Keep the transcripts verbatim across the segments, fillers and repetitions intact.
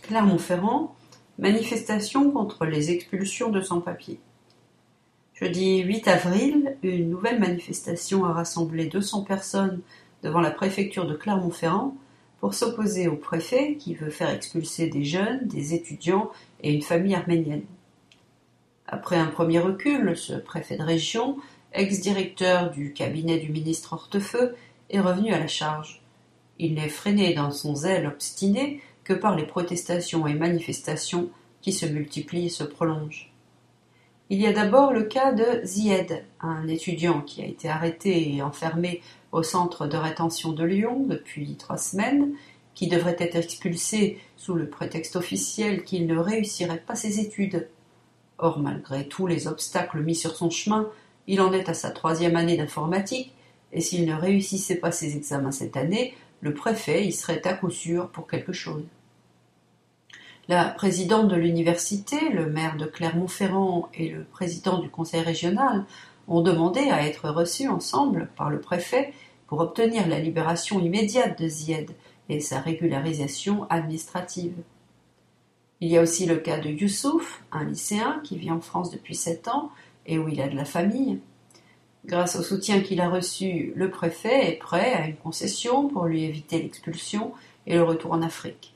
Clermont-Ferrand, manifestation contre les expulsions de sans-papiers. Jeudi huit avril, une nouvelle manifestation a rassemblé deux cents personnes devant la préfecture de Clermont-Ferrand pour s'opposer au préfet qui veut faire expulser des jeunes, des étudiants et une famille arménienne. Après un premier recul, ce préfet de région, ex-directeur du cabinet du ministre Hortefeux, est revenu à la charge. Il n'est freiné dans son zèle obstiné que par les protestations et manifestations qui se multiplient et se prolongent. Il y a d'abord le cas de Zied, un étudiant qui a été arrêté et enfermé au centre de rétention de Lyon depuis trois semaines, qui devrait être expulsé sous le prétexte officiel qu'il ne réussirait pas ses études. Or, malgré tous les obstacles mis sur son chemin, il en est à sa troisième année d'informatique, et s'il ne réussissait pas ses examens cette année, le préfet y serait à coup sûr pour quelque chose. La présidente de l'université, le maire de Clermont-Ferrand et le président du conseil régional ont demandé à être reçus ensemble par le préfet pour obtenir la libération immédiate de Zied et sa régularisation administrative. Il y a aussi le cas de Youssouf, un lycéen qui vit en France depuis sept ans et où il a de la famille. Grâce au soutien qu'il a reçu, le préfet est prêt à une concession pour lui éviter l'expulsion et le retour en Afrique.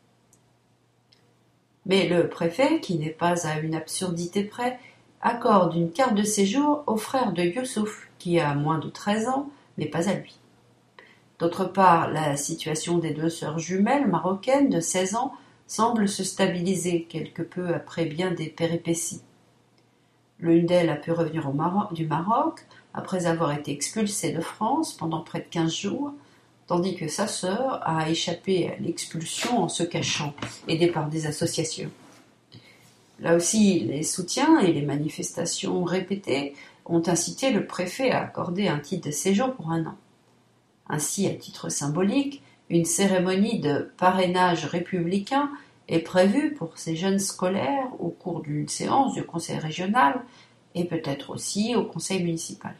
Mais le préfet, qui n'est pas à une absurdité près, accorde une carte de séjour au frère de Youssouf, qui a moins de treize ans, mais pas à lui. D'autre part, la situation des deux sœurs jumelles marocaines de seize ans semble se stabiliser quelque peu après bien des péripéties. L'une d'elles a pu revenir au Maroc, du Maroc après avoir été expulsée de France pendant près de quinze jours, tandis que sa sœur a échappé à l'expulsion en se cachant, aidée par des associations. Là aussi, les soutiens et les manifestations répétées ont incité le préfet à accorder un titre de séjour pour un an. Ainsi, à titre symbolique, une cérémonie de parrainage républicain est prévue pour ces jeunes scolaires au cours d'une séance du conseil régional et peut-être aussi au conseil municipal.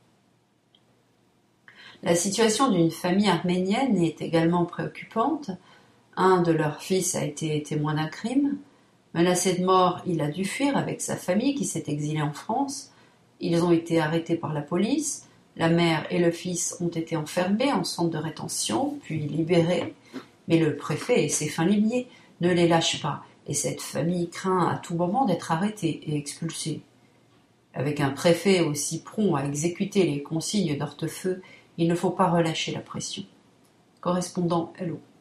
La situation d'une famille arménienne est également préoccupante. Un de leurs fils a été témoin d'un crime. Menacé de mort, il a dû fuir avec sa famille qui s'est exilée en France. Ils ont été arrêtés par la police. La mère et le fils ont été enfermés en centre de rétention, puis libérés. Mais le préfet et ses fins limiers ne les lâchent pas, et cette famille craint à tout moment d'être arrêtée et expulsée. Avec un préfet aussi prompt à exécuter les consignes d'Hortefeux, il ne faut pas relâcher la pression. Correspondant Hello.